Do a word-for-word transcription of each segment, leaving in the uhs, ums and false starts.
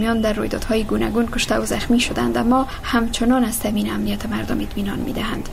میان در رویدادهای گوناگون کشته و زخمی شدند، اما همچنان از تامین امنیت مردم اطمینان میدهند.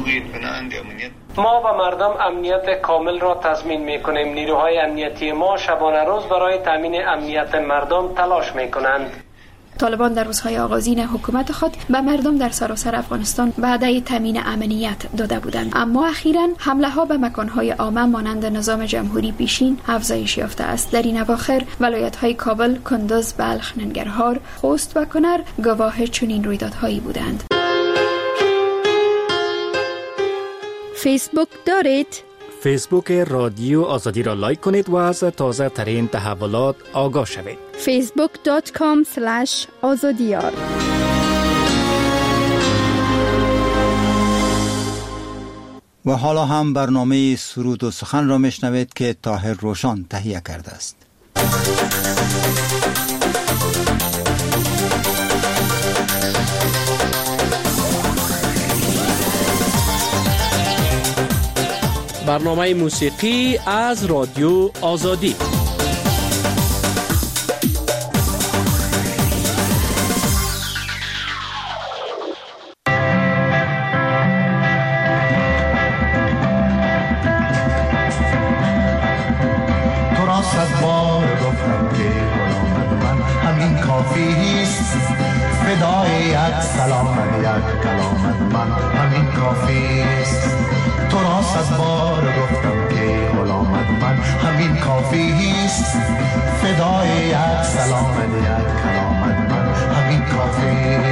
ما و مردم امنیت کامل را تضمین میکنیم. نیروهای امنیتی ما شبانه روز برای تامین امنیت مردم تلاش میکنند. طالبان در روزهای آغازین حکومت خود به مردم در سراسر افغانستان وعده تامین امنیت داده بودند، اما اخیراً حمله ها به مکانهای عامه مانند نظام جمهوری پیشین افزایش یافته است. در این اواخر ولایت های کابل، کندز، بلخ، ننگرهار، خوست و کنر گواه چنین رویدادهایی بودند. فیسبوک دارید؟ فیسبوک رادیو آزادی را لایک کنید و از تازه ترین تحولات آگاه شوید. فیسبوک دات کام اسلش آزادیار. و حالا هم برنامه سرود و سخن را میشنوید که طاهر روشان تهیه کرده است. برنامه موسیقی از رادیو آزادی. تو را صد بار گفتم که غلام من همین کافی است، فدای یک سلام یک کلام من همین کافی است. تو را صد بار گفتم که غلامت من همین کافی است، فدای یک سلام یک کلامت من همین کافی.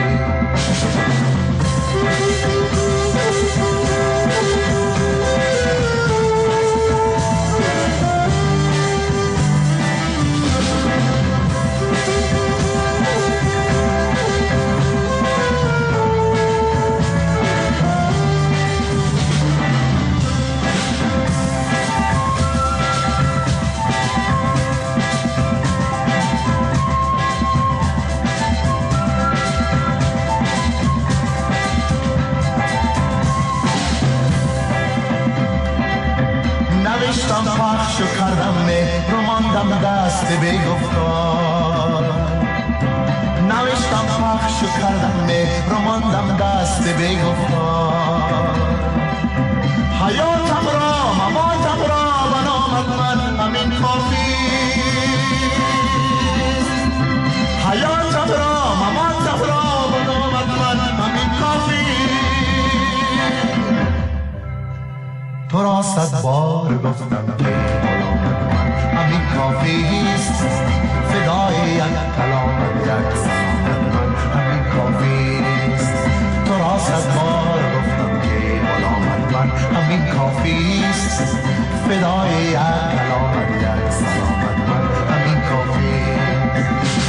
نوشتم پخش و کردم مهر و ماندم دست بی گفتار. نوشتم پخش و کردم مهر و ماندم دست بی گفتار. حیاتم را مماتم را و نامت من همین کافی. حیاتم را مماتم را و نامت من همین کافی. تو را صد بار گفتم که غلامت من همین کافی است، فدای یک کلام یک سلام من همین کافی است. تو را صد بار گفتم که غلامت من همین کافی است، فدای یک کلام یک سلام من همین کافی است.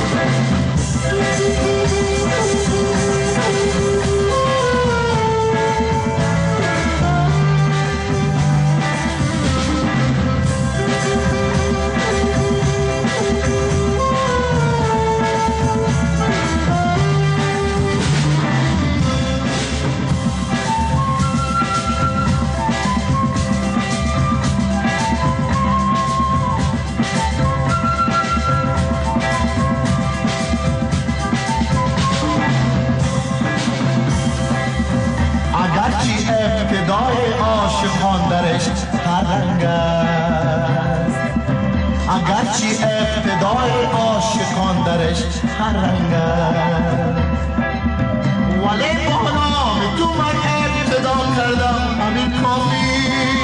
ابتدای عاشقان درش هر رنگ است، اگرچه ابتدای عاشقان درش هر رنگ است، ولی با نام تو من ابتدا کردم همین کافی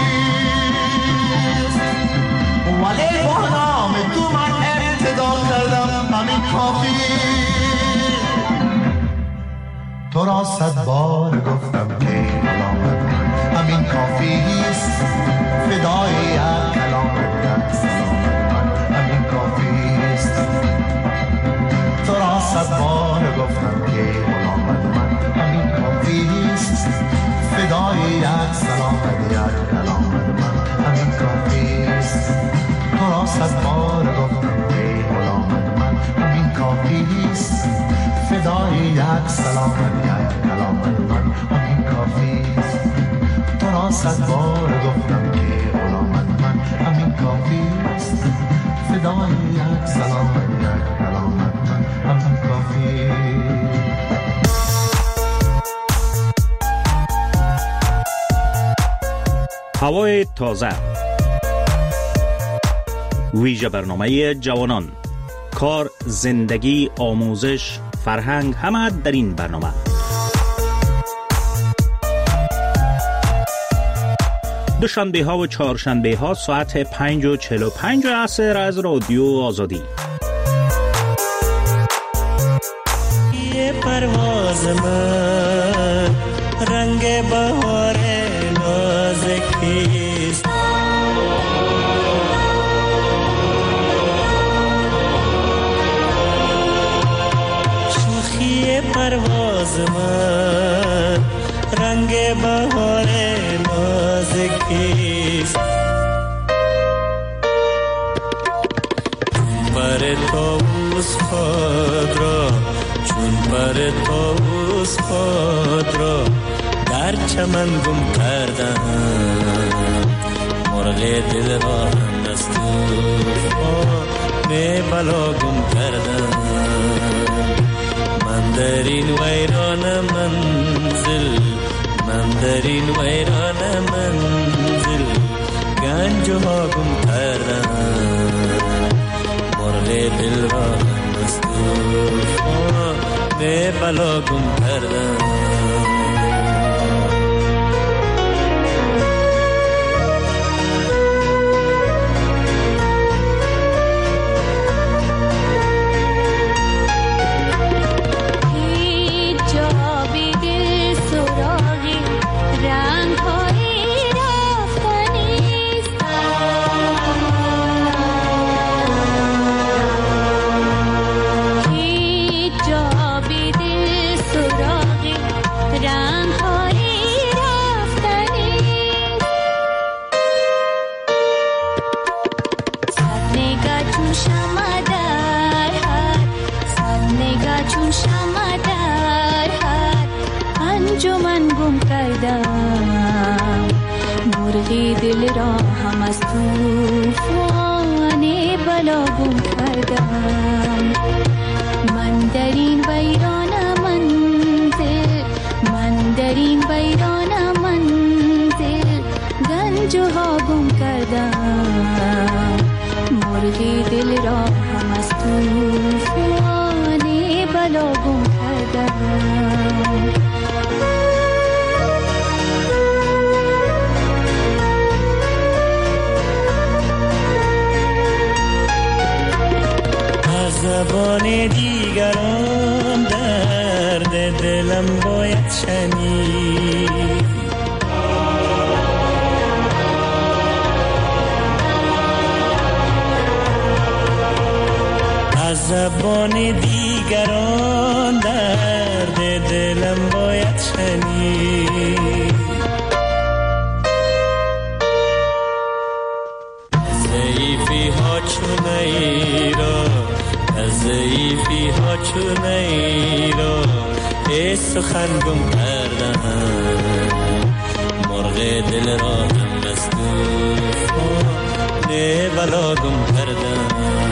است. ولی با نام تو من ابتدا کردم همین کافی. تو را صد بار گفتم که غلامت من همین کافی است، فدای یک کلام یک سلامت من همین کافی است. تو را صد بار گفتم که غلامت من همین کافی است، فدای یک سلامت یک کلامت من همین کافی است. تو را صد بار گفتم که غلامت من همین کافی است، فدای یک سلامت یک کلامت من همین کافی است. تو را صد بار گفتم که غلامت من همین کافی است، فدای یک سلامت یک کلامت من همین کافی. هوای تازه، ویژه برنامه جوانان، کار، زندگی، آموزش، فرهنگ، همه در این برنامه. دوشنبه ها و چهارشنبه ها ساعت پنج و چهل و پنج عصر از رادیو آزادی. یه پرواز من رنگ بهار نازکیست، شوخی پرواز من رنگ بهار نازکیست. پر طاووس خود را، چون پر طاووس خود را در چمن گم کردم، مرغ دل را هم از طوفان بلا گم کردم. من در این ویران منزل، من در این ویران منزل گنج ها گم کردم، مرغ دل را هم از طوفان بلا گم کردم. مرغی دل را هم از طوفان بلا گم کردم. من در این ویران منزل، من در این ویران منزل گنج ها گم کردم. مرغی دل را هم از طوفان بلا گم کردم. زبان دیگران درد دلم باید شنید، از زبان دیگران درد دلم باید شنید. ضعیفی ها چونه ای را، ضعیفی ها چونه ای را ای سخن گم کردم، مرغ دل را هم از طوفان بلا گم کردم.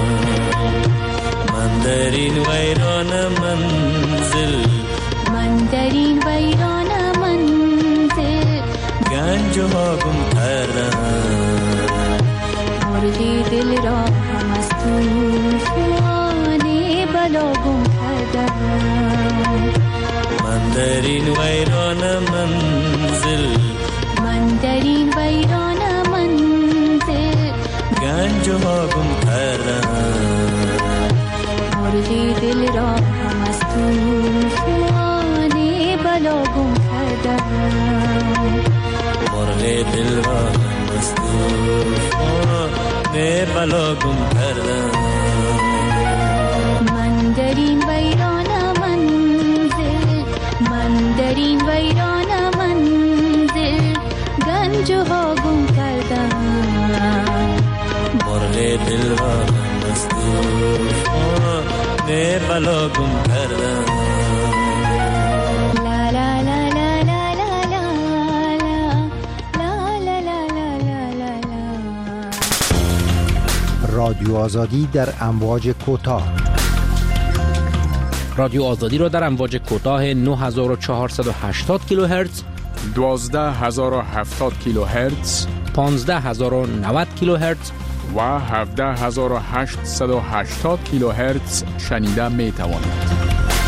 من در این ویران منزل، من در این ویران منزل گنج ها گم کردم، مرغ دل را هم از طوفان بلا گم کردم. من در این ویران منزل، من در این ویران منزل گنج ها گم کردم، مرغ دل را هم از طوفان بلا گم کردم. مرغ دل را هم از طوفان بلا گم کردم. من در این ویران منزل، من در این ویران منزل گنج ها گم کردم. مرغ دل را هم از طوفان بلا گم کردم. لا لا لا لا لا لا لا لا لا لا لا لا. رادیو آزادی در امواج کوتاه رادیو آزادی را در امواج کوتاه نه هزار و چهارصد و هشتاد کیلوهرتز، دوازده هزار و هفتاد کیلوهرتز، پانزده هزار و نود کیلوهرتز و هفده هزار و هشتصد و هشتاد کیلوهرتز شنیده می توانید.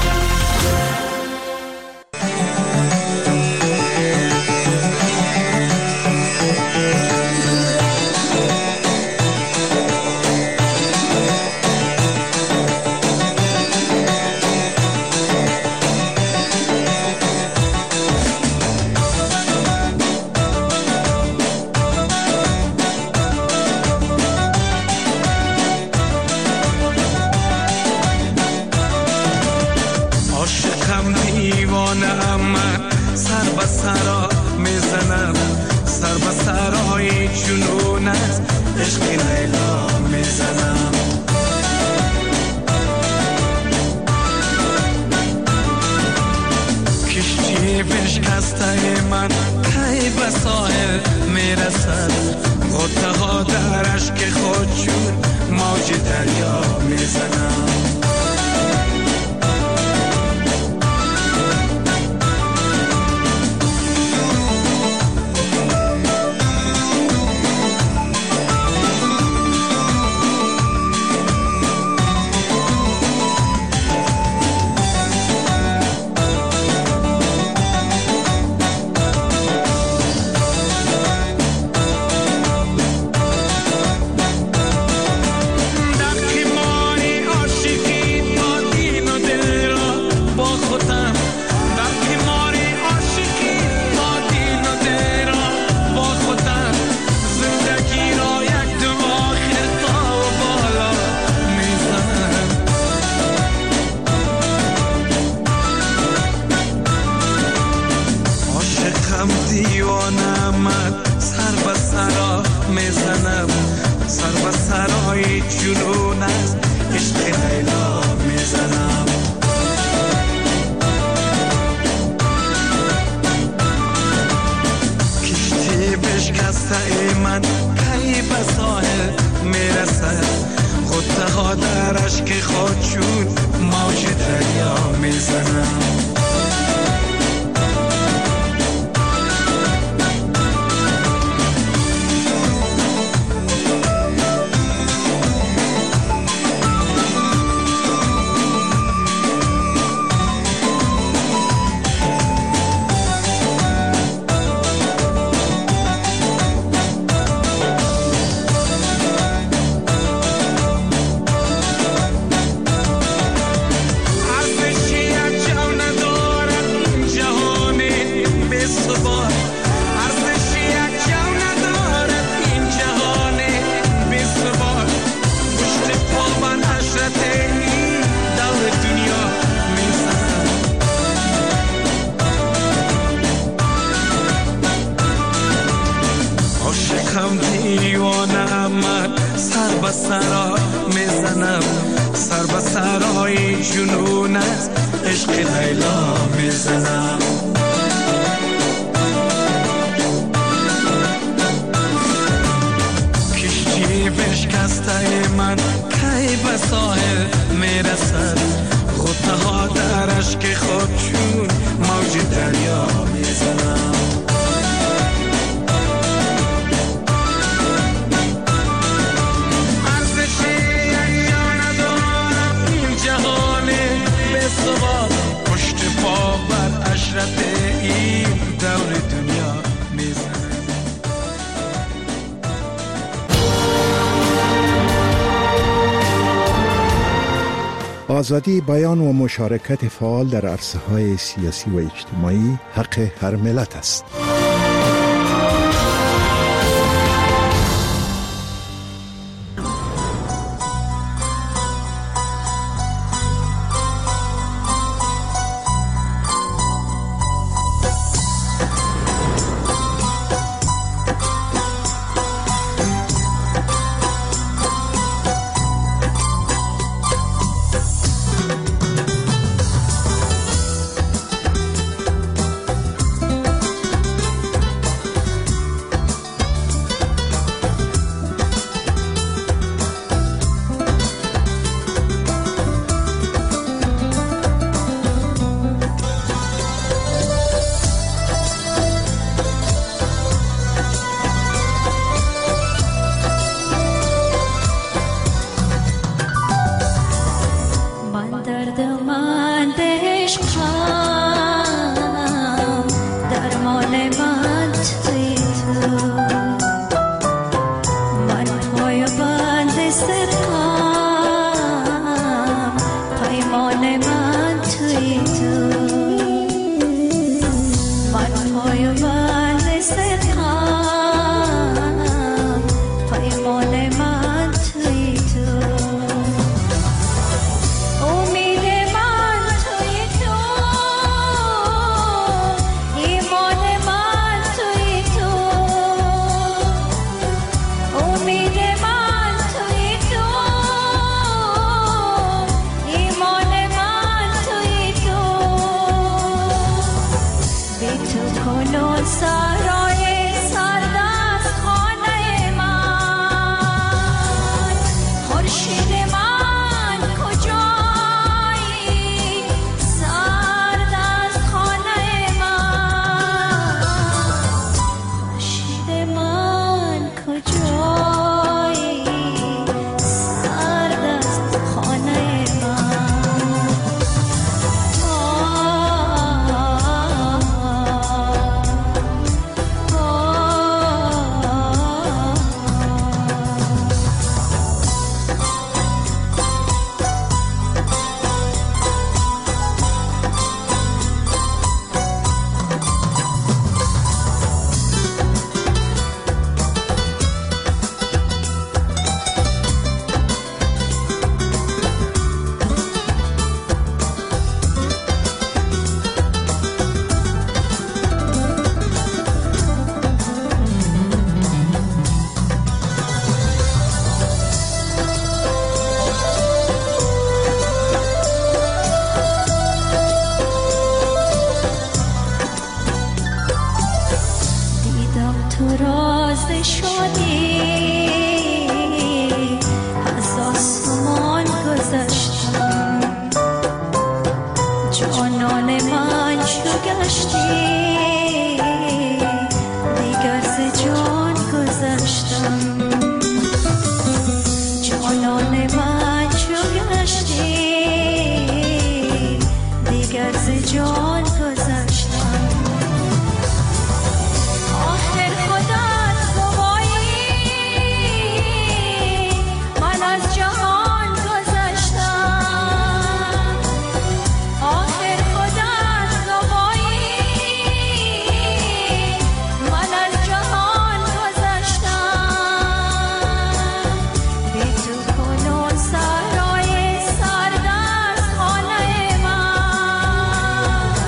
آزادی بیان و مشارکت فعال در عرصه‌های سیاسی و اجتماعی حق هر ملت است. عشقم درمان من توی تو من پای بند صدقم پیمان من توی تو من پای بند صدقم پیمان من توی تو امید من توی تو ایمان من توی تو امید من توی تو ایمان من توی تو بی تو کنون سرای سردست خانه من خورشید من کجایی سردست خانه من خورشید من کجایی سردست خانه من دیدم تو راز شادی از آسمان گذشتم جانان من شو گشتی دیگر ز جان گذشتم جانان من شو گشتی دیگر ز جان گذشتم آخر خودت گوایی من از جهان گذشتم آخر خودت گوایی من از جهان گذشتم بی تو کنون سرای سردست خانه من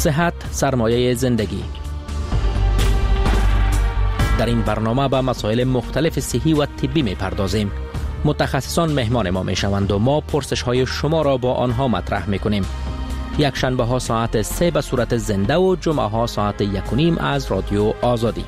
صحت سرمایه زندگی. در این برنامه به مسائل مختلف صحی و طبی می پردازیم. متخصصان مهمان ما می شوند و ما پرسش های شما را با آنها مطرح می کنیم. یک شنبه ها ساعت سه به صورت زنده و جمعه ها ساعت یک و نیم از رادیو آزادی.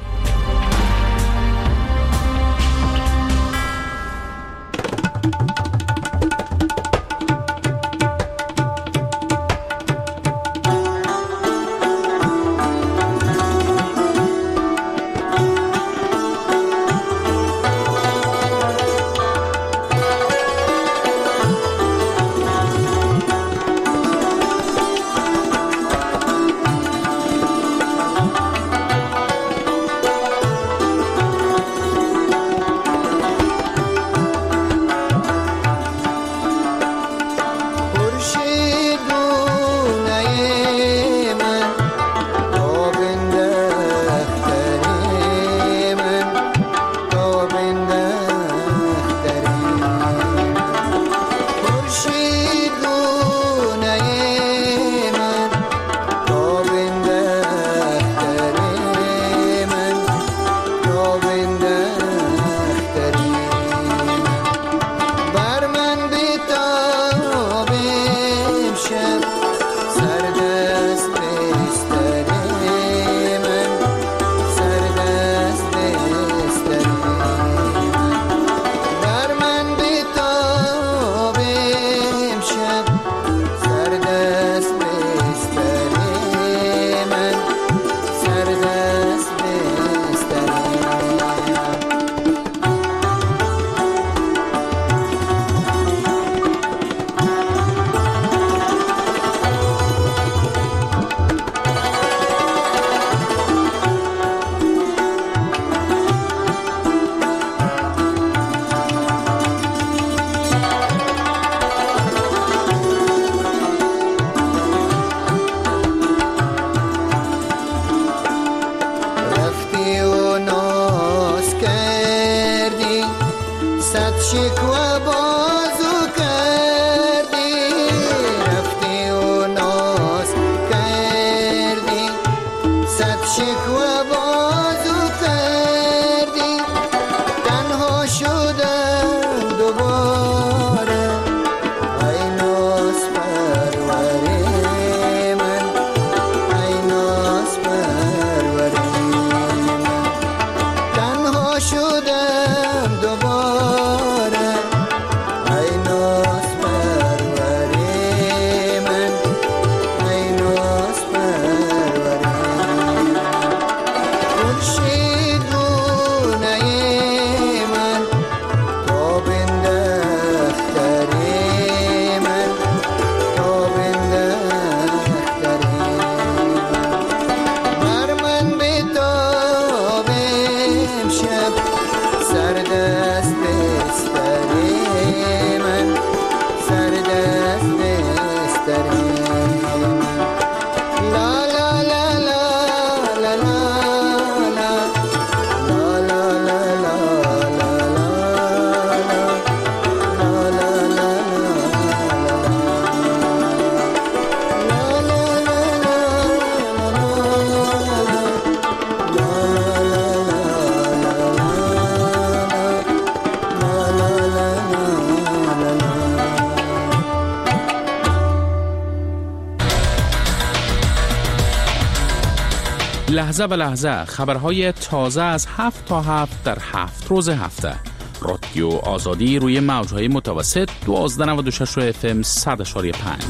لحظه به لحظه خبرهای تازه از هفت تا هفت در هفت روز هفته. رادیو آزادی روی موجهای متوسط دوازده و نود و شش اف ام صد و پنج.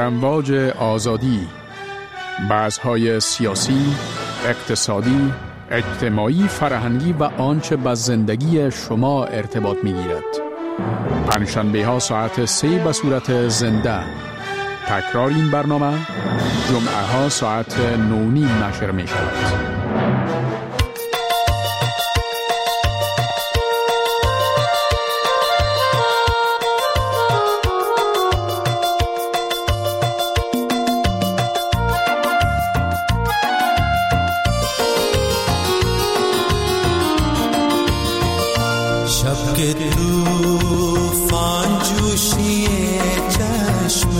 امواج آزادی، بحث‌های سیاسی، اقتصادی، اجتماعی، فرهنگی و آنچه به زندگی شما ارتباط می‌گیرد. پنجشنبه ها ساعت سه به صورت زنده. تکرار این برنامه جمعه ها ساعت نو نیم نشر می شود. شب که طوفان جوشی چشم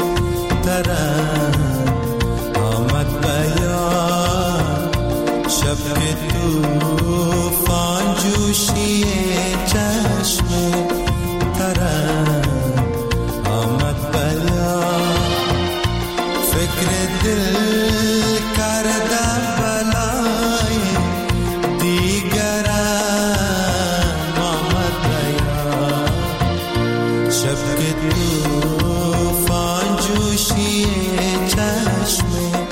ترم آمد بیان، شب که طوفان جوشی چشم ترم آمد بیان، فکر دل کرده بلای دیگرم آمد بیان، شب که طوفان جوشی چشم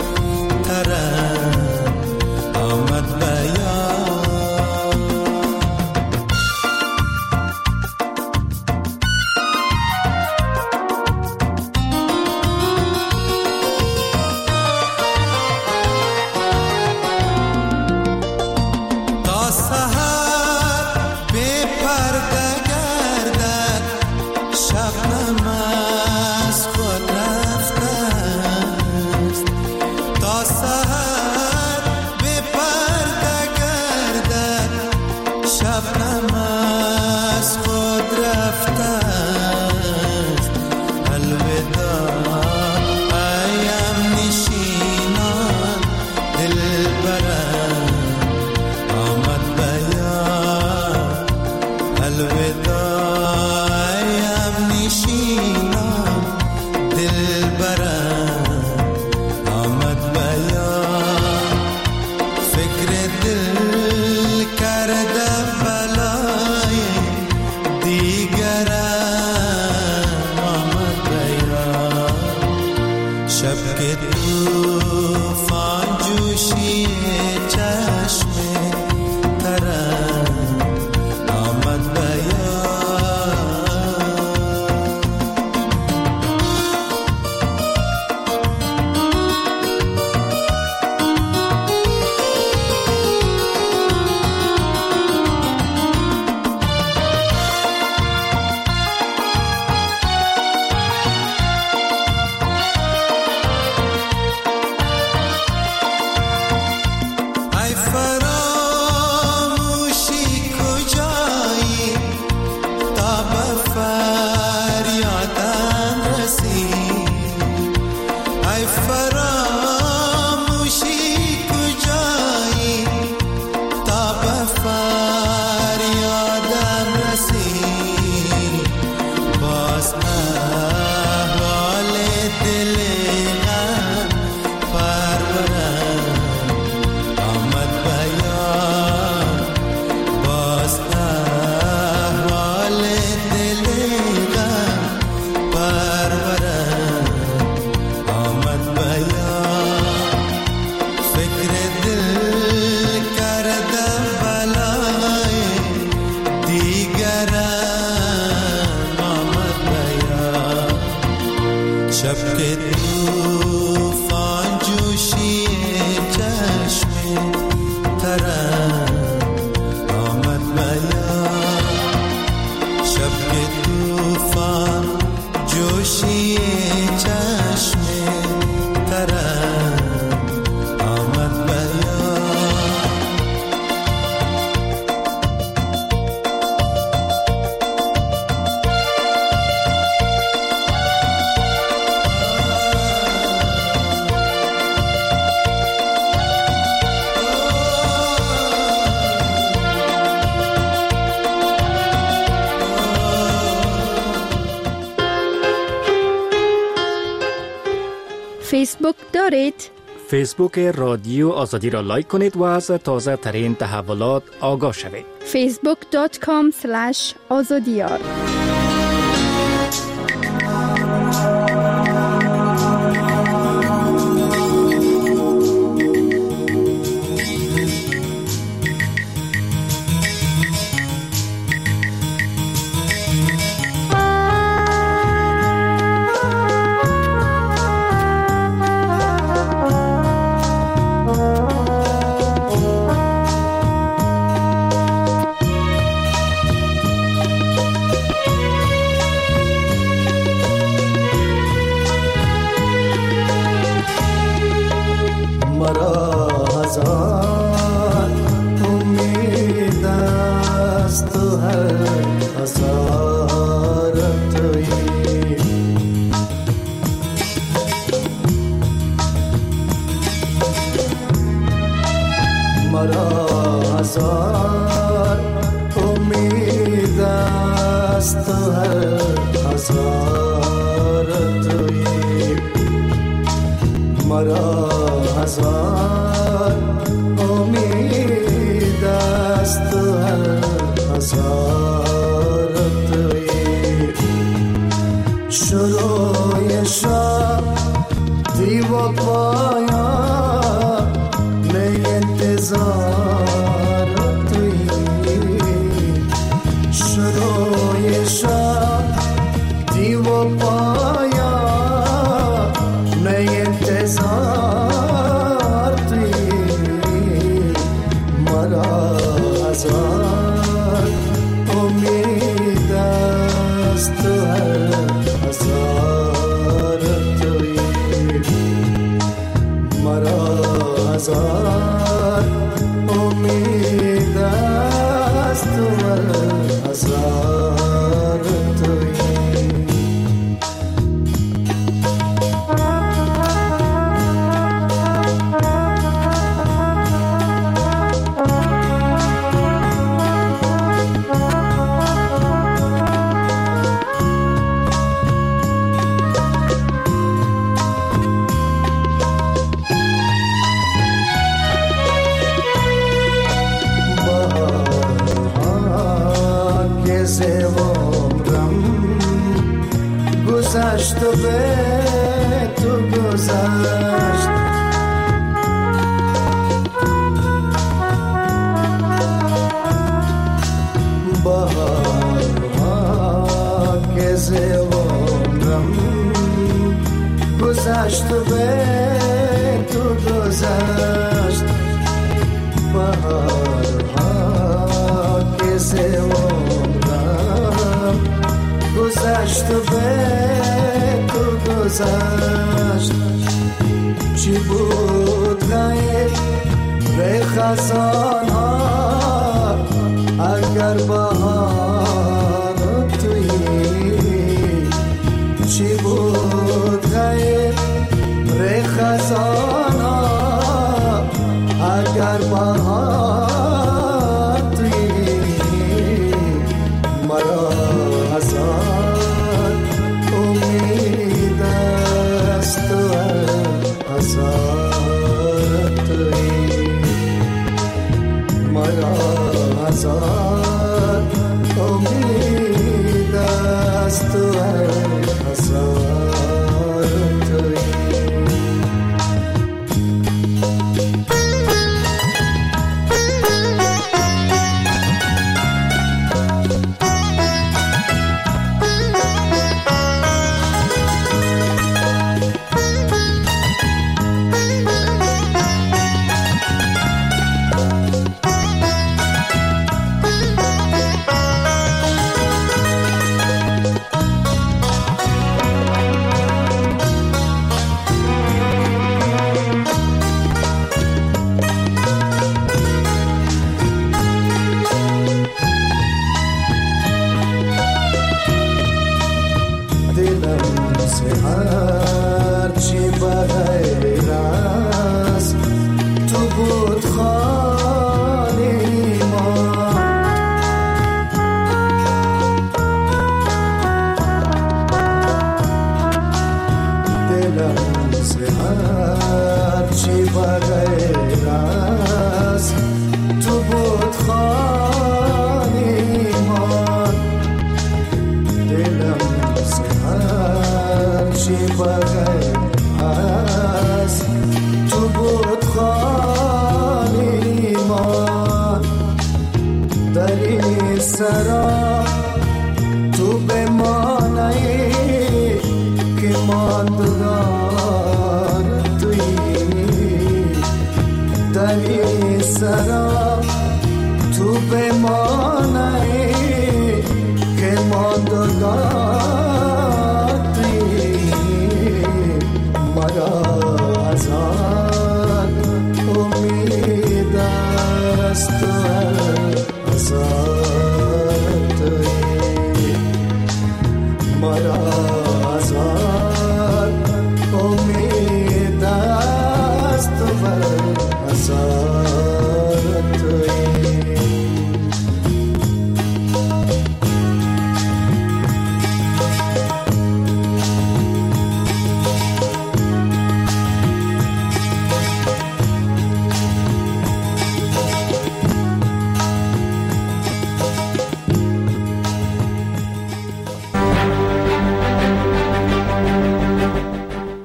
ترم آمد بیان. تا سحر بی پرده گردد شبنم از خود رفته است، تا سحر بی پرده گردد شبنم از خود رفته است، الوداع ایم نشینان دلبرم آمد بیان، الوداع ایم نشینان دلبرم آمد بیان، فکر دل کرده بلای دیگرم آمد بیان، شب که طوفان جوشی چشم ترم آمد بیان. ای فراموشی کجایی تا به فریادم رسی، ای فراموشی کجایی تا به فریادم رسی، باز احوال دل غم پرورم آمد بیان، باز احوال دل غم پرورم آمد بیان، فکر دل کرده بلای دیگرم آمد بیان، شب که طوفان جوشی چشم ترم آمد بیان، شب که طوفان جوشی چشم ترم آمد بیان. فیسبوک دارید؟ فیسبوک رادیو آزادی را لایک کنید و از تازه ترین تحولات آگاه شوید. فیسبوک دات کام سلش آزادیار. هزار تویی شروع شب دیو پایا می انتظار تویی شروع شب دیو پایا می انتظار تویی مرا هزار امید است تو هر هزار تویی مرا هزار امید است تو هر هزار تویی گذشت و به تو گذشت بهارها که ز عمرم گذشت و به تو گذشت بهارها که ز عمرم گذشت و به تو گذشت چی بود غیر به خزان ها اگر بهار تویی چی بود غیر به خزان ها اگر بهار تویی مرا هزار امید است تو هزار تویی مرا هزار امید است تو هزار تویی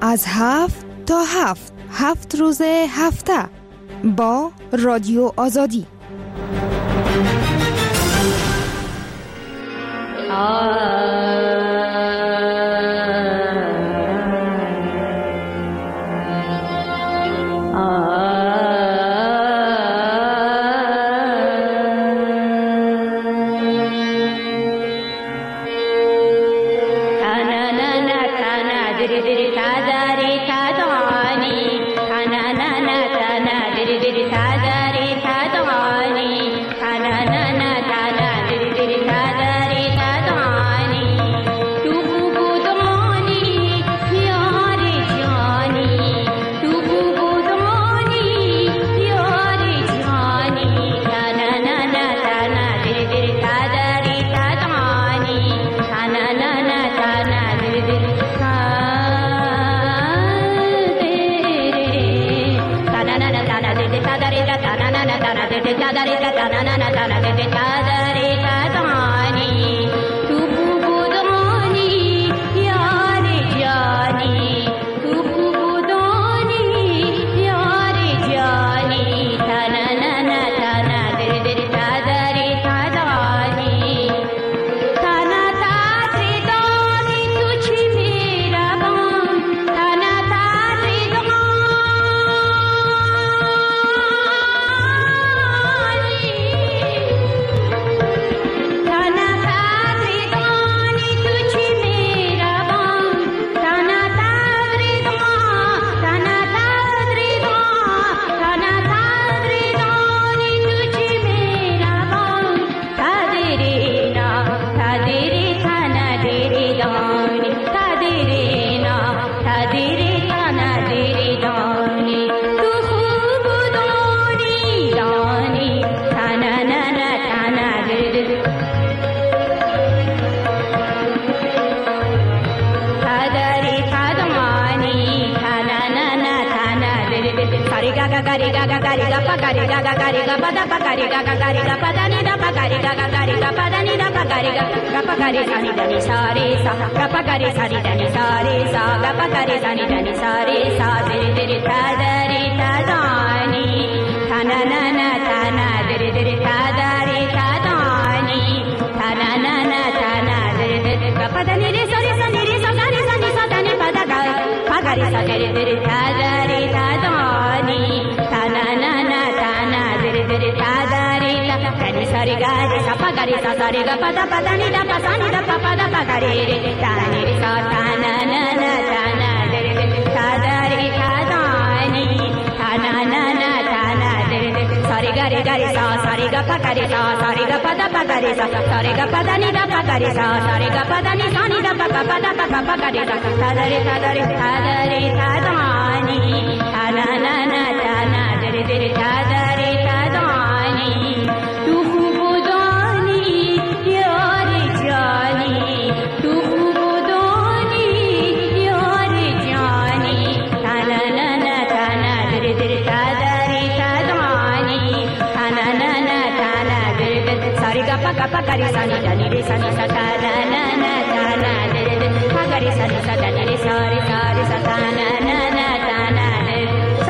از هفت تا هفت هفت روز هفته با رادیو آزادی.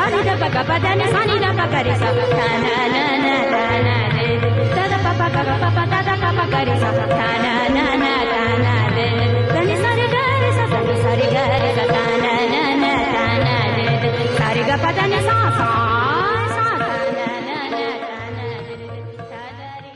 Sani da pa